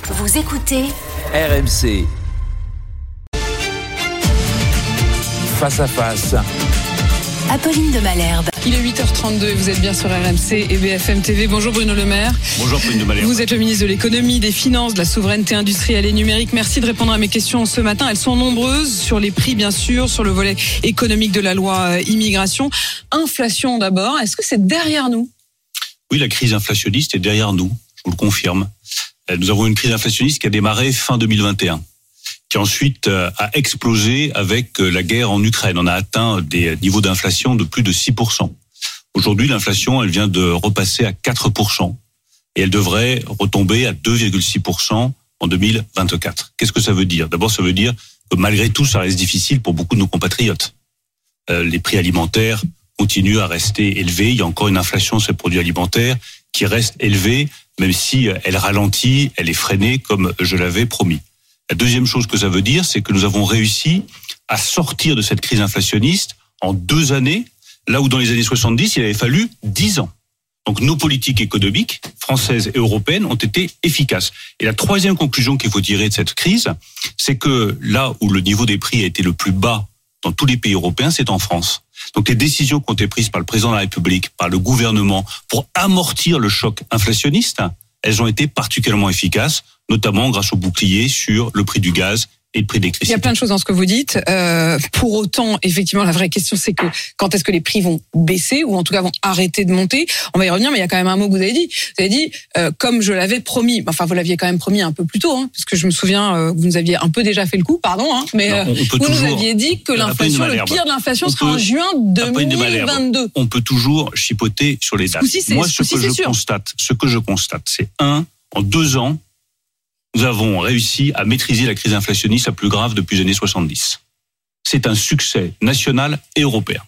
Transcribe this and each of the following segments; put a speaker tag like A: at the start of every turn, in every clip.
A: Vous écoutez
B: RMC. Face à face.
A: Apolline de Malherbe.
C: Il est 8h32 et vous êtes bien sur RMC et BFM TV. Bonjour Bruno Le Maire.
D: Bonjour Apolline de Malherbe.
C: Vous êtes le ministre de l'économie, des finances, de la souveraineté industrielle et numérique. Merci de répondre à mes questions ce matin. Elles sont nombreuses sur les prix bien sûr, sur le volet économique de la loi immigration. Inflation d'abord, est-ce que c'est derrière nous ?
D: Oui, la crise inflationniste est derrière nous, je vous le confirme. Nous avons une crise inflationniste qui a démarré fin 2021. Qui ensuite a explosé avec la guerre en Ukraine. On a atteint des niveaux d'inflation de plus de 6%. Aujourd'hui, l'inflation, elle vient de repasser à 4%. Et elle devrait retomber à 2,6% en 2024. Qu'est-ce que ça veut dire ? D'abord, ça veut dire que malgré tout, ça reste difficile pour beaucoup de nos compatriotes. Les prix alimentaires continuent à rester élevés. Il y a encore une inflation sur les produits alimentaires qui reste élevée, même si elle ralentit, elle est freinée, comme je l'avais promis. La deuxième chose que ça veut dire, c'est que nous avons réussi à sortir de cette crise inflationniste en 2 années, là où dans les années 70, il avait fallu 10 ans. Donc nos politiques économiques, françaises et européennes, ont été efficaces. Et la troisième conclusion qu'il faut tirer de cette crise, c'est que là où le niveau des prix a été le plus bas dans tous les pays européens, c'est en France. Donc les décisions qui ont été prises par le président de la République, par le gouvernement, pour amortir le choc inflationniste, elles ont été particulièrement efficaces, notamment grâce au bouclier sur le prix du gaz et le prix de l'électricité.
C: Il y a plein de choses dans ce que vous dites. Pour autant, effectivement, la vraie question, c'est que quand est-ce que les prix vont baisser ou en tout cas vont arrêter de monter ? On va y revenir, mais il y a quand même un mot que vous avez dit. Vous avez dit, comme je l'avais promis. Enfin, vous l'aviez quand même promis un peu plus tôt, parce que je me souviens que vous nous aviez un peu déjà fait le coup, mais vous nous aviez dit que l'inflation, le pire de l'inflation sera en juin 2022.
D: On peut toujours chipoter sur les dates. Moi, ce que je constate, c'est en 2 ans, nous avons réussi à maîtriser la crise inflationniste la plus grave depuis les années 70. C'est un succès national et européen.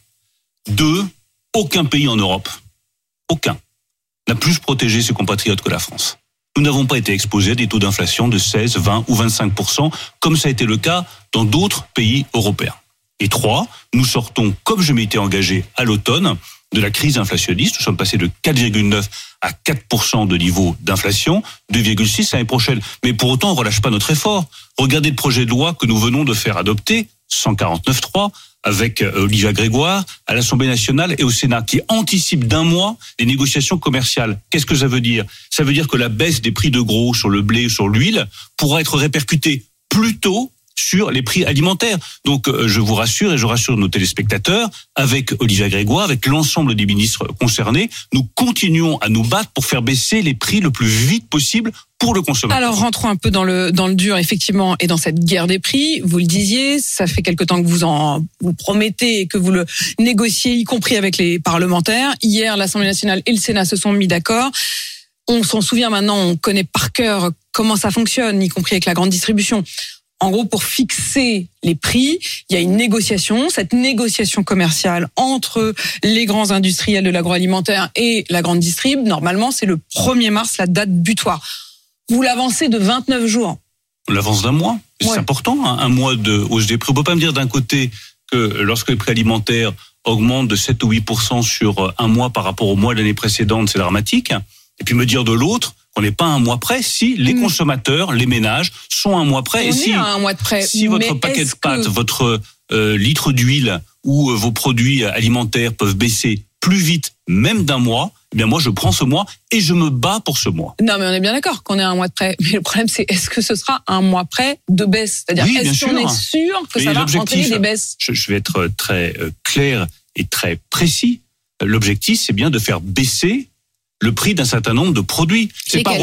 D: 2, aucun pays en Europe, aucun, n'a plus protégé ses compatriotes que la France. Nous n'avons pas été exposés à des taux d'inflation de 16, 20 ou 25%, comme ça a été le cas dans d'autres pays européens. Et 3, nous sortons, comme je m'étais engagé à l'automne, de la crise inflationniste. Nous sommes passés de 4,9 à 4% de niveau d'inflation, 2,6 l'année prochaine. Mais pour autant, on ne relâche pas notre effort. Regardez le projet de loi que nous venons de faire adopter, 149.3, avec Olivia Grégoire, à l'Assemblée nationale et au Sénat, qui anticipe d'1 mois les négociations commerciales. Qu'est-ce que ça veut dire ? Ça veut dire que la baisse des prix de gros sur le blé, sur l'huile, pourra être répercutée plus tôt sur les prix alimentaires. Donc je vous rassure et je rassure nos téléspectateurs, avec Olivia Grégoire, avec l'ensemble des ministres concernés, nous continuons à nous battre pour faire baisser les prix le plus vite possible pour le consommateur.
C: Alors rentrons un peu dans le dur effectivement et dans cette guerre des prix. Vous le disiez, ça fait quelque temps que vous promettez et que vous le négociez, y compris avec les parlementaires. Hier, l'Assemblée nationale et le Sénat se sont mis d'accord. On s'en souvient maintenant, on connaît par cœur comment ça fonctionne, y compris avec la grande distribution. En gros, pour fixer les prix, il y a une négociation. Cette négociation commerciale entre les grands industriels de l'agroalimentaire et la grande distrib, normalement, c'est le 1er mars, la date butoir. Vous l'avancez de 29 jours.
D: On l'avance d'1 mois. C'est important, 1 mois de hausse des prix. On ne peut pas me dire d'un côté que lorsque les prix alimentaires augmentent de 7 ou 8% sur 1 mois par rapport au mois de l'année précédente, c'est dramatique. Et puis me dire de l'autre, on n'est pas à 1 mois près si les consommateurs, les ménages sont à 1 mois près.
C: On est à 1 mois de près.
D: Si votre paquet de pâtes, votre litre d'huile ou vos produits alimentaires peuvent baisser plus vite, même d'1 mois, eh bien moi je prends ce mois et je me bats pour ce mois.
C: Non mais on est bien d'accord qu'on est à 1 mois de près. Mais le problème c'est, est-ce que ce sera 1 mois près de baisse ? C'est-à-dire,
D: oui,
C: est-ce qu'on est sûr que ça va entraîner des baisses ?
D: Je vais être très clair et très précis. L'objectif, c'est bien de faire baisser le prix d'un certain nombre de produits. C'est pas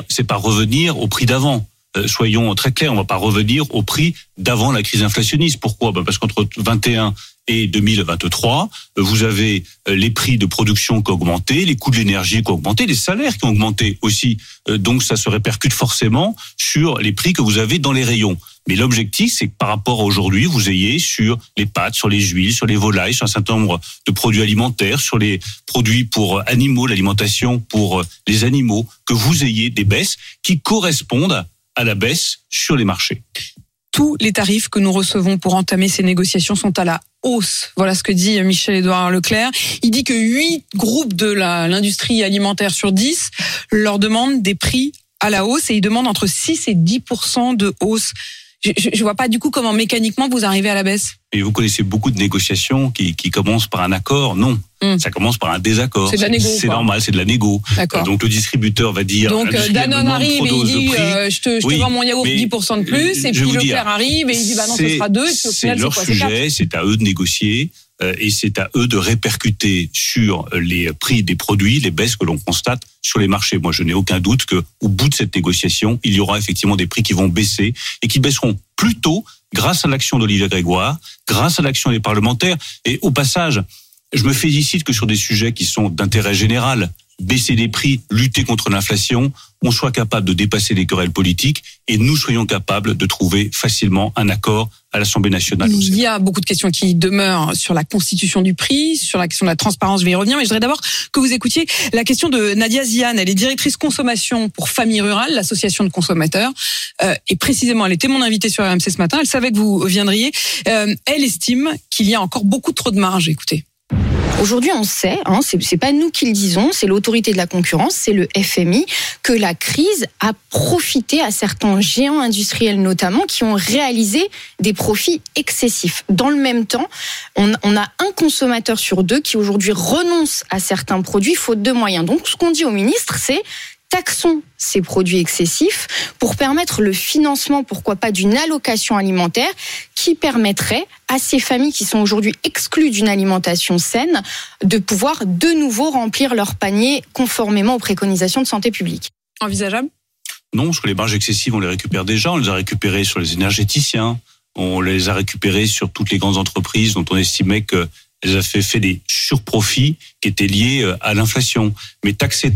D: revenir au prix d'avant. Soyons très clairs, on va pas revenir au prix d'avant la crise inflationniste. Pourquoi ? Parce qu'entre 21 et 2023, vous avez les prix de production qui ont augmenté, les coûts de l'énergie qui ont augmenté, les salaires qui ont augmenté aussi. Donc ça se répercute forcément sur les prix que vous avez dans les rayons. Mais l'objectif, c'est que par rapport à aujourd'hui, vous ayez sur les pâtes, sur les huiles, sur les volailles, sur un certain nombre de produits alimentaires, sur les produits pour animaux, l'alimentation pour les animaux, que vous ayez des baisses qui correspondent à la baisse sur les marchés.
C: Tous les tarifs que nous recevons pour entamer ces négociations sont à la hausse. Voilà ce que dit Michel-Édouard Leclerc. Il dit que 8 groupes de l'industrie alimentaire sur 10 leur demandent des prix à la hausse et ils demandent entre 6 et 10% de hausse. Je vois pas du coup comment mécaniquement vous arrivez à la baisse.
D: Et vous connaissez beaucoup de négociations qui commencent par un accord. Non, ça commence par un désaccord.
C: C'est de la négo.
D: C'est normal, c'est de la négo.
C: D'accord.
D: Donc le distributeur va dire.
C: Donc Danone arrive et il dit je te vends mon yaourt 10% de plus, et puis Leclerc arrive et il dit non, ce sera 2.
D: C'est leur sujet, c'est à eux de négocier. Et c'est à eux de répercuter sur les prix des produits les baisses que l'on constate sur les marchés. Moi, je n'ai aucun doute que au bout de cette négociation, il y aura effectivement des prix qui vont baisser et qui baisseront plutôt grâce à l'action d'Olivier Grégoire, grâce à l'action des parlementaires. Et au passage, je me félicite que sur des sujets qui sont d'intérêt général, baisser les prix, lutter contre l'inflation, on soit capable de dépasser les querelles politiques et nous soyons capables de trouver facilement un accord à l'Assemblée nationale.
C: Il y a beaucoup de questions qui demeurent sur la constitution du prix, sur la question de la transparence, je vais y revenir, mais je voudrais d'abord que vous écoutiez la question de Nadia Ziane. Elle est directrice consommation pour Famille Rurale, l'association de consommateurs, et précisément, elle était mon invitée sur RMC ce matin, elle savait que vous viendriez. Elle estime qu'il y a encore beaucoup trop de marge, écoutez.
E: Aujourd'hui, on sait, c'est pas nous qui le disons, c'est l'autorité de la concurrence, c'est le FMI, que la crise a profité à certains géants industriels notamment qui ont réalisé des profits excessifs. Dans le même temps, on a un consommateur sur 2 qui aujourd'hui renonce à certains produits faute de moyens. Donc, ce qu'on dit au ministre, c'est taxons ces produits excessifs pour permettre le financement, pourquoi pas, d'une allocation alimentaire qui permettrait à ces familles qui sont aujourd'hui exclues d'une alimentation saine de pouvoir de nouveau remplir leur panier conformément aux préconisations de santé publique.
C: Envisageable ?
D: Non, parce que les marges excessives, on les récupère déjà. On les a récupérées sur les énergéticiens, on les a récupérées sur toutes les grandes entreprises dont on estimait que elles avaient fait des surprofits qui étaient liés à l'inflation. Mais taxer,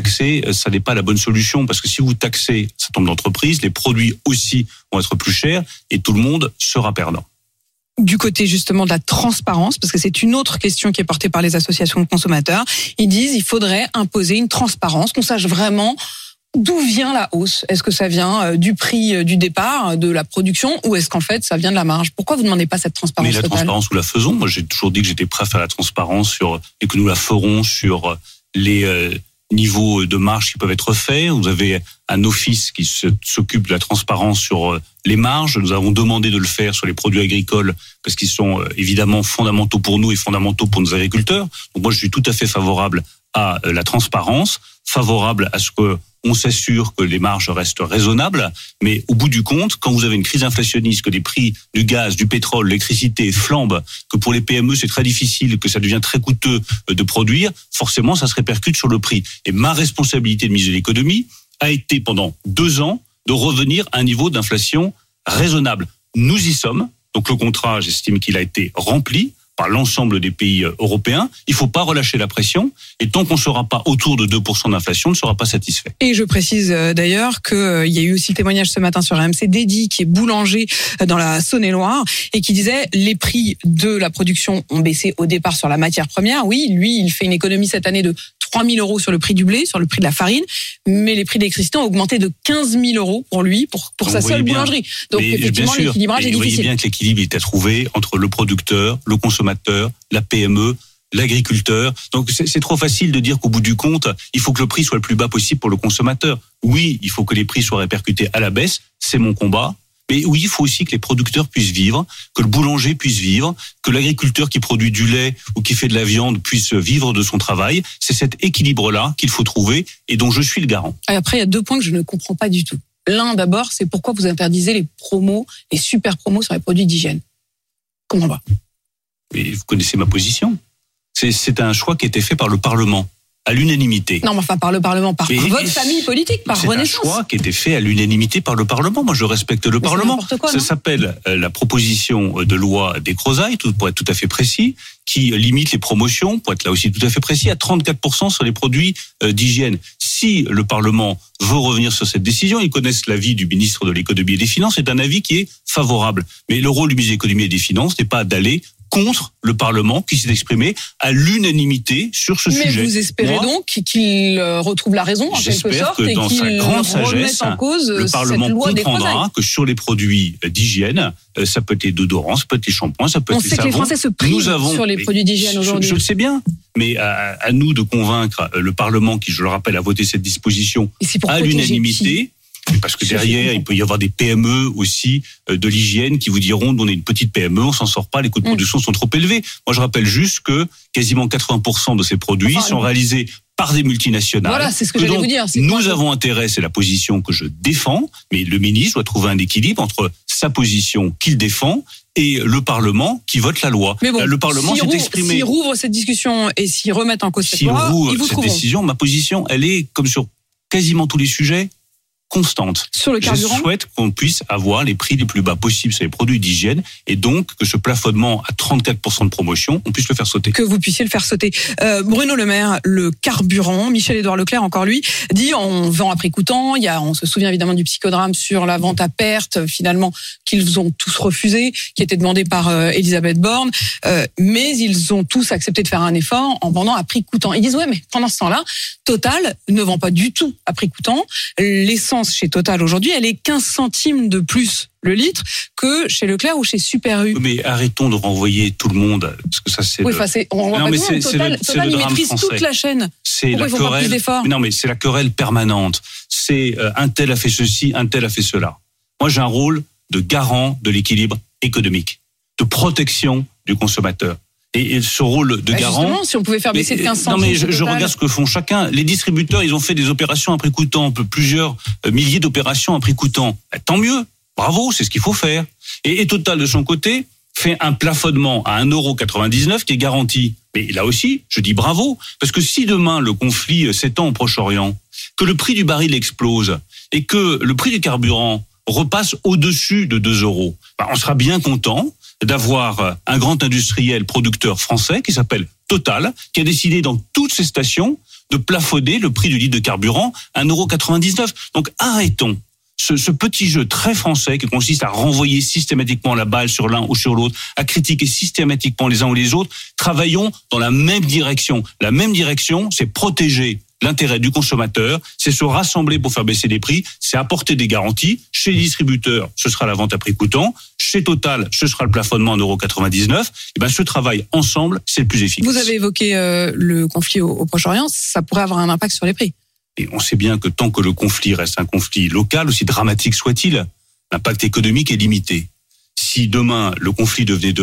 D: ça n'est pas la bonne solution, parce que si vous taxez un certain nombre d'entreprises, les produits aussi vont être plus chers et tout le monde sera perdant.
C: Du côté justement de la transparence, parce que c'est une autre question qui est portée par les associations de consommateurs, ils disent qu'il faudrait imposer une transparence, qu'on sache vraiment d'où vient la hausse. Est-ce que ça vient du prix du départ, de la production, ou est-ce qu'en fait ça vient de la marge ? Pourquoi vous ne demandez pas cette transparence totale ?
D: Mais la transparence, nous la faisons. Moi, j'ai toujours dit que j'étais prêt à faire la transparence et que nous la ferons sur les niveaux de marge qui peuvent être faits. Vous avez un office qui s'occupe de la transparence sur les marges. Nous avons demandé de le faire sur les produits agricoles parce qu'ils sont évidemment fondamentaux pour nous et fondamentaux pour nos agriculteurs. Donc moi, je suis tout à fait favorable à la transparence, favorable à ce que on s'assure que les marges restent raisonnables, mais au bout du compte, quand vous avez une crise inflationniste, que les prix du gaz, du pétrole, l'électricité flambent, que pour les PME c'est très difficile, que ça devient très coûteux de produire, forcément ça se répercute sur le prix. Et ma responsabilité de ministre de l'économie a été pendant 2 ans de revenir à un niveau d'inflation raisonnable. Nous y sommes, donc le contrat, j'estime qu'il a été rempli par l'ensemble des pays européens. Il ne faut pas relâcher la pression. Et tant qu'on ne sera pas autour de 2% d'inflation, on ne sera pas satisfait.
C: Et je précise d'ailleurs qu'il y a eu aussi le témoignage ce matin sur RMC d'Eddy, qui est boulanger dans la Saône-et-Loire, et qui disait les prix de la production ont baissé au départ sur la matière première. Oui, lui, il fait une économie cette année de 3 000 € sur le prix du blé, sur le prix de la farine, mais les prix de l'électricité ont augmenté de 15 000 € pour lui, pour sa seule boulangerie. Donc mais effectivement, l'équilibrage est difficile. Vous voyez bien
D: que l'équilibre est à trouver entre le producteur, le consommateur, la PME, l'agriculteur. Donc c'est trop facile de dire qu'au bout du compte, il faut que le prix soit le plus bas possible pour le consommateur. Oui, il faut que les prix soient répercutés à la baisse, c'est mon combat. Mais oui, il faut aussi que les producteurs puissent vivre, que le boulanger puisse vivre, que l'agriculteur qui produit du lait ou qui fait de la viande puisse vivre de son travail. C'est cet équilibre-là qu'il faut trouver et dont je suis le garant.
C: Et après, il y a 2 points que je ne comprends pas du tout. L'un, d'abord, c'est pourquoi vous interdisez les promos, les super promos sur les produits d'hygiène. Comment va ?
D: Et vous connaissez ma position. C'est un choix qui a été fait par le Parlement, à l'unanimité.
C: Non, mais enfin, par le Parlement, par votre famille politique, par Renaissance.
D: C'est un choix qui a été fait à l'unanimité par le Parlement. Moi, je respecte le Parlement. Ça s'appelle la proposition de loi des Crozailles, pour être tout à fait précis, qui limite les promotions, pour être là aussi tout à fait précis, à 34% sur les produits d'hygiène. Si le Parlement veut revenir sur cette décision, ils connaissent l'avis du ministre de l'économie et des finances, c'est un avis qui est favorable. Mais le rôle du ministre de l'économie et des finances n'est pas d'aller contre le Parlement qui s'est exprimé à l'unanimité sur ce sujet.
C: Mais vous espérez donc qu'il retrouve la raison en quelque sorte
D: que
C: et
D: dans
C: qu'il
D: sa grande
C: remette
D: sagesse,
C: en cause
D: le Parlement
C: cette loi des
D: comprendra que sur les produits d'hygiène, ça peut être les déodorants, ça peut être les shampoings, ça peut être les savons.
C: On sait que les Français se privent sur les produits d'hygiène aujourd'hui.
D: Je le sais bien, mais à nous de convaincre le Parlement qui, je le rappelle, a voté cette disposition à l'unanimité. Parce que derrière, il peut y avoir des PME aussi de l'hygiène qui vous diront on est une petite PME, on s'en sort pas, les coûts de production sont trop élevés. Moi, je rappelle juste que quasiment 80% de ces produits sont réalisés par des multinationales.
C: Voilà, c'est ce que j'allais vous dire.
D: Nous avons intérêt, c'est la position que je défends, mais le ministre doit trouver un équilibre entre sa position qu'il défend et le Parlement qui vote la loi.
C: Mais bon,
D: le Parlement s'est exprimé.
C: S'ils rouvrent cette discussion et s'ils remettent en cause cette loi, ils vous trouveront.
D: Cette décision, ma position, elle est, comme sur quasiment tous les sujets, constante.
C: Sur le carburant,
D: je souhaite qu'on puisse avoir les prix les plus bas possibles sur les produits d'hygiène et donc que ce plafonnement à 34% de promotion, on puisse le faire sauter.
C: Que vous puissiez le faire sauter. Bruno Le Maire, le carburant, Michel-Édouard Leclerc, encore lui, dit on vend à prix coûtant. On se souvient évidemment du psychodrame sur la vente à perte, finalement, qu'ils ont tous refusé, qui était demandé par Elisabeth Borne. Mais ils ont tous accepté de faire un effort en vendant à prix coûtant. Ils disent ouais, mais pendant ce temps-là, Total ne vend pas du tout à prix coûtant. L'essence chez Total aujourd'hui, elle est 15 centimes de plus le litre que chez Leclerc ou chez Super U.
D: Mais arrêtons de renvoyer tout le monde, parce que ça c'est.
C: Oui, on voit pas tout le monde. Total, il maîtrise toute la chaîne.
D: C'est la querelle. Non, mais c'est la querelle permanente. C'est un tel a fait ceci, un tel a fait cela. Moi, j'ai un rôle de garant de l'équilibre économique, de protection du consommateur. Et ce rôle de garant.
C: Justement, si on pouvait faire baisser de 15 centimes.
D: Non, mais je regarde ce que font chacun. Les distributeurs, ils ont fait des opérations à prix coûtant, plusieurs milliers d'opérations à prix coûtant. Tant mieux. Bravo, c'est ce qu'il faut faire. Et Total, de son côté, fait un plafonnement à 1,99 € qui est garanti. Mais là aussi, je dis bravo. Parce que si demain, le conflit s'étend au Proche-Orient, que le prix du baril explose et que le prix du carburant repasse au-dessus de 2 €, on sera bien content d'avoir un grand industriel producteur français qui s'appelle Total, qui a décidé dans toutes ses stations de plafonner le prix du litre de carburant à 1,99 €. Donc arrêtons ce petit jeu très français qui consiste à renvoyer systématiquement la balle sur l'un ou sur l'autre, à critiquer systématiquement les uns ou les autres. Travaillons dans la même direction. La même direction, c'est protéger l'intérêt du consommateur, c'est se rassembler pour faire baisser les prix, c'est apporter des garanties. Chez les distributeurs, ce sera la vente à prix coûtant. Chez Total, ce sera le plafonnement à 1,99 €. Ce travail ensemble, c'est le plus efficace.
C: Vous avez évoqué le conflit au Proche-Orient, ça pourrait avoir un impact sur les prix.
D: Et on sait bien que tant que le conflit reste un conflit local, aussi dramatique soit-il, l'impact économique est limité. Si demain le conflit devait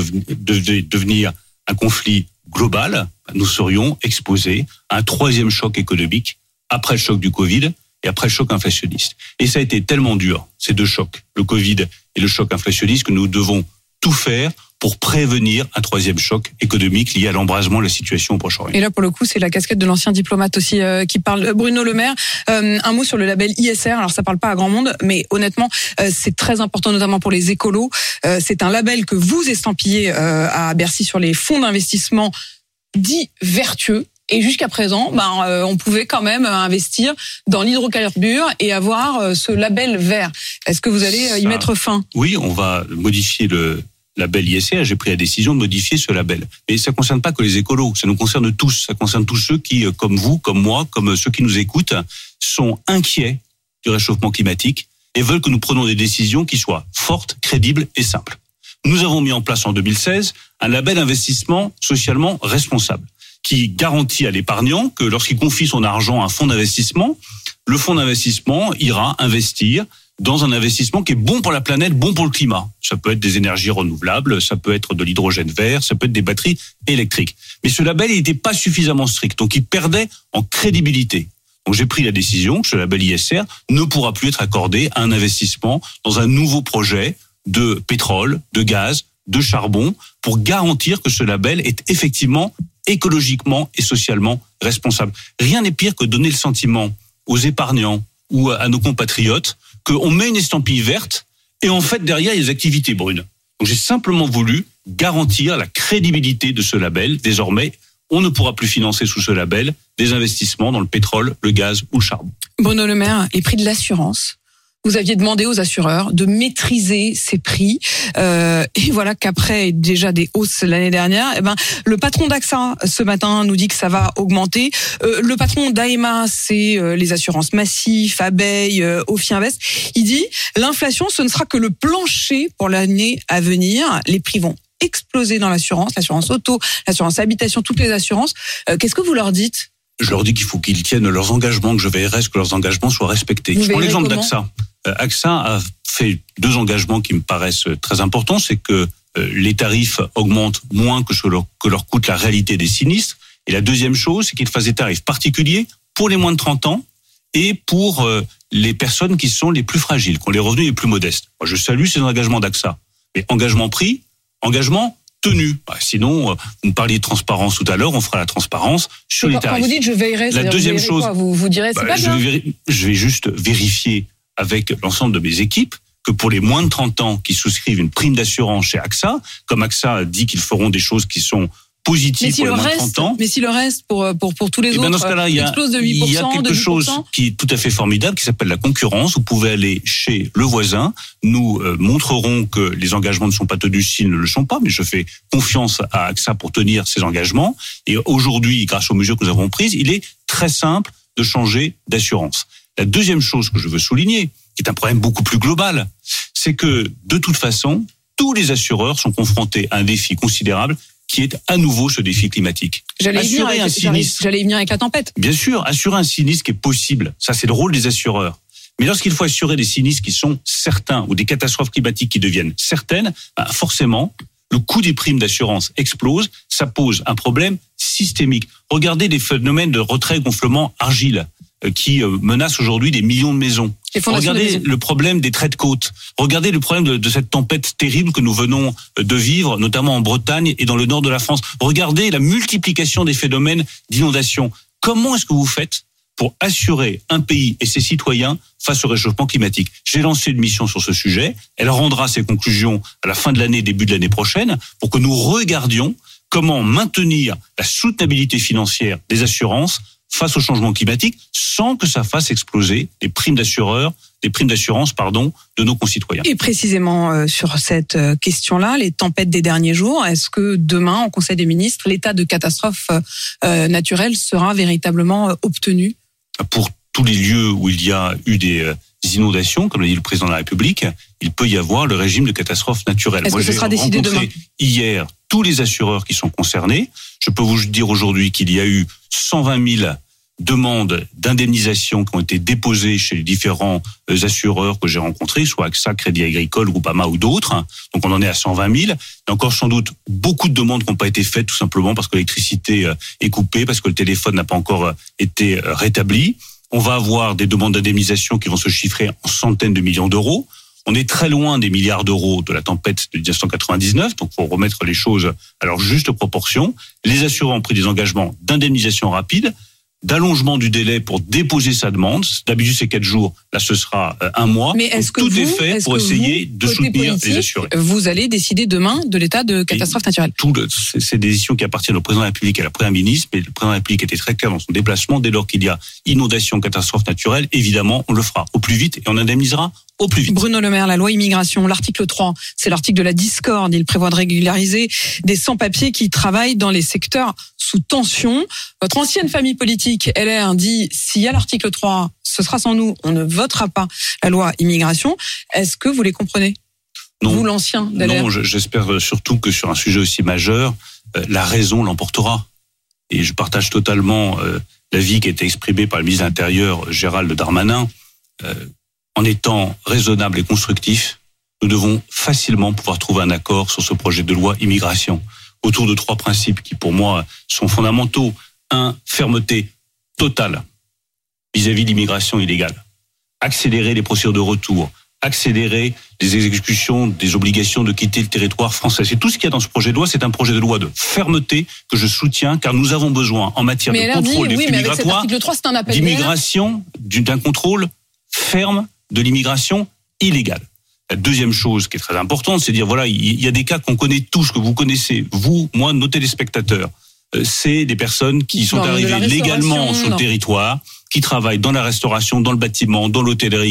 D: devenir un conflit global, nous serions exposés à un troisième choc économique après le choc du Covid et après le choc inflationniste. Et ça a été tellement dur, ces deux chocs, le Covid et le choc inflationniste, que nous devons tout faire pour prévenir un troisième choc économique lié à l'embrasement de la situation au Proche-Orient.
C: Et là, pour le coup, c'est la casquette de l'ancien diplomate aussi qui parle. Bruno Le Maire, un mot sur le label ISR. Alors, ça parle pas à grand monde, mais honnêtement, c'est très important, notamment pour les écolos. C'est un label que vous estampillez à Bercy sur les fonds d'investissement dits vertueux. Et jusqu'à présent, on pouvait quand même investir dans l'hydrocarbure et avoir ce label vert. Est-ce que vous allez y mettre fin ?
D: Oui, on va modifier le label ISR. J'ai pris la décision de modifier ce label. Mais ça ne concerne pas que les écolos, ça nous concerne tous. Ça concerne tous ceux qui, comme vous, comme moi, comme ceux qui nous écoutent, sont inquiets du réchauffement climatique et veulent que nous prenions des décisions qui soient fortes, crédibles et simples. Nous avons mis en place en 2016 un label investissement socialement responsable qui garantit à l'épargnant que lorsqu'il confie son argent à un fonds d'investissement, le fonds d'investissement ira investir dans un investissement qui est bon pour la planète, bon pour le climat. Ça peut être des énergies renouvelables, ça peut être de l'hydrogène vert, ça peut être des batteries électriques. Mais ce label, il n'était pas suffisamment strict, donc il perdait en crédibilité. Donc j'ai pris la décision que ce label ISR ne pourra plus être accordé à un investissement dans un nouveau projet de pétrole, de gaz, de charbon, pour garantir que ce label est effectivement écologiquement et socialement responsable. Rien n'est pire que donner le sentiment aux épargnants ou à nos compatriotes qu'on met une estampille verte et en fait derrière il y a des activités brunes. Donc j'ai simplement voulu garantir la crédibilité de ce label. Désormais, on ne pourra plus financer sous ce label des investissements dans le pétrole, le gaz ou le charbon.
C: Bruno Le Maire, les prix de l'assurance Vous aviez demandé aux assureurs de maîtriser ces prix, et voilà qu'après déjà des hausses l'année dernière, le patron d'AXA ce matin nous dit que ça va augmenter. Le patron d'AEMA, c'est les assurances Massif, Abeille, Ophi Invest. Il dit l'inflation, ce ne sera que le plancher pour l'année à venir. Les prix vont exploser dans l'assurance auto, l'assurance habitation, toutes les assurances. Qu'est-ce que vous leur dites ?
D: Je leur dis qu'il faut qu'ils tiennent leurs engagements, que je veillerai à ce que leurs engagements soient respectés. Je prends l'exemple d'AXA. AXA a fait 2 engagements qui me paraissent très importants. C'est que les tarifs augmentent moins que leur coûte la réalité des sinistres. Et la deuxième chose, c'est qu'ils fassent des tarifs particuliers pour les moins de 30 ans et pour les personnes qui sont les plus fragiles, qui ont les revenus les plus modestes. Moi, je salue ces engagements d'AXA. Mais engagement pris, engagement tenu. Sinon, vous me parliez de transparence tout à l'heure, on fera la transparence sur les tarifs.
C: Quand vous dites je veillerai,
D: la deuxième chose,
C: vous direz c'est pas bien.
D: Je vais juste vérifier avec l'ensemble de mes équipes que pour les moins de 30 ans qui souscrivent une prime d'assurance chez AXA, comme AXA dit qu'ils feront des choses qui sont positives pour les moins de 30 ans.
C: Mais si le reste pour tous les autres
D: dans ce cas-là,
C: explose de 8%,
D: il y a quelque chose qui est tout à fait formidable qui s'appelle la concurrence. Vous pouvez aller chez le voisin. Nous montrerons que les engagements ne sont pas tenus s'ils ne le sont pas, mais je fais confiance à AXA pour tenir ces engagements. Et aujourd'hui, grâce aux mesures que nous avons prises, il est très simple de changer d'assurance. La deuxième chose que je veux souligner, qui est un problème beaucoup plus global, c'est que de toute façon, tous les assureurs sont confrontés à un défi considérable qui est à nouveau ce défi climatique.
C: J'allais y venir avec la tempête.
D: Bien sûr, assurer un sinistre qui est possible, ça c'est le rôle des assureurs. Mais lorsqu'il faut assurer des sinistres qui sont certains ou des catastrophes climatiques qui deviennent certaines, forcément, le coût des primes d'assurance explose, ça pose un problème systémique. Regardez les phénomènes de retrait-gonflement argile qui menacent aujourd'hui des millions de maisons. Regardez le problème des traits de côte. Regardez le problème de cette tempête terrible que nous venons de vivre, notamment en Bretagne et dans le nord de la France. Regardez la multiplication des phénomènes d'inondation. Comment est-ce que vous faites pour assurer un pays et ses citoyens face au réchauffement climatique? J'ai lancé une mission sur ce sujet. Elle rendra ses conclusions à la fin de l'année, début de l'année prochaine, pour que nous regardions comment maintenir la soutenabilité financière des assurances face au changement climatique sans que ça fasse exploser les primes d'assurance de nos concitoyens.
C: Et précisément sur cette question-là, les tempêtes des derniers jours, est-ce que demain, au Conseil des ministres, l'état de catastrophe naturelle sera véritablement obtenu?
D: Pour tous les lieux où il y a eu des inondations, comme l'a dit le président de la République, il peut y avoir le régime de catastrophe naturelle.
C: Est-ce que ce sera décidé demain?
D: Hier, tous les assureurs qui sont concernés. Je peux vous dire aujourd'hui qu'il y a eu 120 000 demandes d'indemnisation qui ont été déposées chez les différents assureurs que j'ai rencontrés, soit AXA, Crédit Agricole, Groupama ou d'autres. Donc on en est à 120 000. Il y a encore sans doute beaucoup de demandes qui n'ont pas été faites tout simplement parce que l'électricité est coupée, parce que le téléphone n'a pas encore été rétabli. On va avoir des demandes d'indemnisation qui vont se chiffrer en centaines de millions d'euros. On est très loin des milliards d'euros de la tempête de 1999, donc il faut remettre les choses à leur juste proportion. Les assureurs ont pris des engagements d'indemnisation rapide, d'allongement du délai pour déposer sa demande. D'habitude, c'est 4 jours. Là, ce sera 1 mois.
C: Mais est-ce que
D: tout est fait pour essayer de soutenir les assurés.
C: Vous allez décider demain de l'état de catastrophe naturelle.
D: C'est des décisions qui appartiennent au président de la République et à la Première ministre. Mais le président de la République était très clair dans son déplacement. Dès lors qu'il y a inondation, catastrophe naturelle, évidemment, on le fera au plus vite et on indemnisera au plus vite.
C: Bruno Le Maire, la loi immigration, l'article 3, c'est l'article de la discorde. Il prévoit de régulariser des sans-papiers qui travaillent dans les secteurs sous tension. Votre ancienne famille politique, LR, dit s'il y a l'article 3, ce sera sans nous, on ne votera pas la loi immigration. Est-ce que vous les comprenez?
D: Non.
C: Vous, l'ancien LR?
D: Non, j'espère surtout que sur un sujet aussi majeur, la raison l'emportera. Et je partage totalement l'avis qui a été exprimé par le ministre de l'Intérieur, Gérald Darmanin. En étant raisonnable et constructif, nous devons facilement pouvoir trouver un accord sur ce projet de loi immigration autour de 3 principes qui, pour moi, sont fondamentaux. 1, fermeté totale vis-à-vis de l'immigration illégale. Accélérer les procédures de retour, accélérer les exécutions des obligations de quitter le territoire français. C'est tout ce qu'il y a dans ce projet de loi. C'est un projet de loi de fermeté que je soutiens, car nous avons besoin, en matière de contrôle des flux migratoires, d'immigration, d'un contrôle ferme de l'immigration illégale. La deuxième chose qui est très importante, c'est de dire, voilà, il y a des cas qu'on connaît tous, que vous connaissez, vous, moi, nos téléspectateurs. C'est des personnes qui sont arrivées légalement sur le territoire, qui travaillent dans la restauration, dans le bâtiment, dans l'hôtellerie,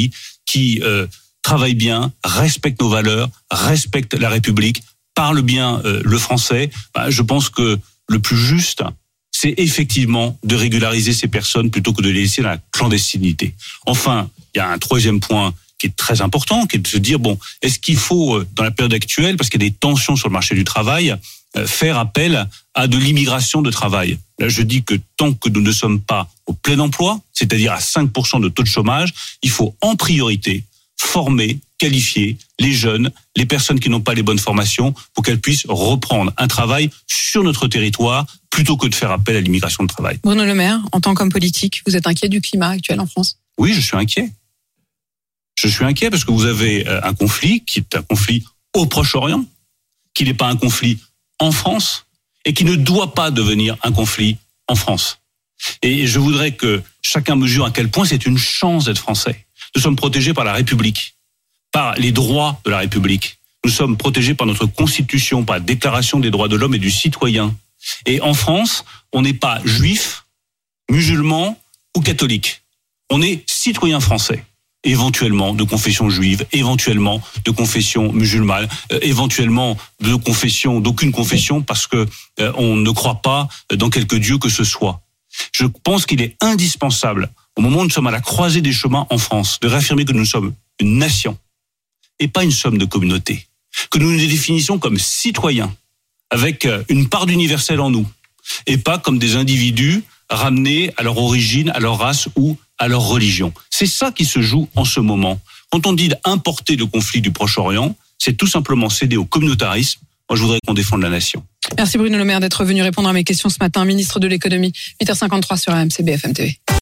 D: qui travaille bien, respecte nos valeurs, respecte la République, parle bien le français, je pense que le plus juste, c'est effectivement de régulariser ces personnes plutôt que de les laisser dans la clandestinité. Enfin, il y a un troisième point qui est très important, qui est de se dire, est-ce qu'il faut, dans la période actuelle, parce qu'il y a des tensions sur le marché du travail, faire appel à de l'immigration de travail? Là, je dis que tant que nous ne sommes pas au plein emploi, c'est-à-dire à 5% de taux de chômage, il faut en priorité former, qualifier les jeunes, les personnes qui n'ont pas les bonnes formations pour qu'elles puissent reprendre un travail sur notre territoire plutôt que de faire appel à l'immigration de travail.
C: Bruno Le Maire, en tant qu'homme politique, vous êtes inquiet du climat actuel en France?
D: Oui, je suis inquiet. Je suis inquiet parce que vous avez un conflit qui est un conflit au Proche-Orient, qui n'est pas un conflit en France et qui ne doit pas devenir un conflit en France. Et je voudrais que chacun mesure à quel point c'est une chance d'être français. Nous sommes protégés par la République, par les droits de la République. Nous sommes protégés par notre Constitution, par la Déclaration des droits de l'homme et du citoyen. Et en France, on n'est pas juif, musulman ou catholique. On est citoyen français, éventuellement de confession juive, éventuellement de confession musulmane, éventuellement de confession, d'aucune confession, parce que on ne croit pas dans quelque dieu que ce soit. Je pense qu'il est indispensable, au moment où nous sommes à la croisée des chemins en France, de réaffirmer que nous sommes une nation et pas une somme de communautés, que nous nous définissons comme citoyens, avec une part d'universel en nous, et pas comme des individus ramenés à leur origine, à leur race ou à leur religion. C'est ça qui se joue en ce moment. Quand on dit d'importer le conflit du Proche-Orient, c'est tout simplement céder au communautarisme. Moi, je voudrais qu'on défende la nation.
C: Merci Bruno Le Maire d'être venu répondre à mes questions ce matin, ministre de l'économie, 8h53 sur RMC BFM TV.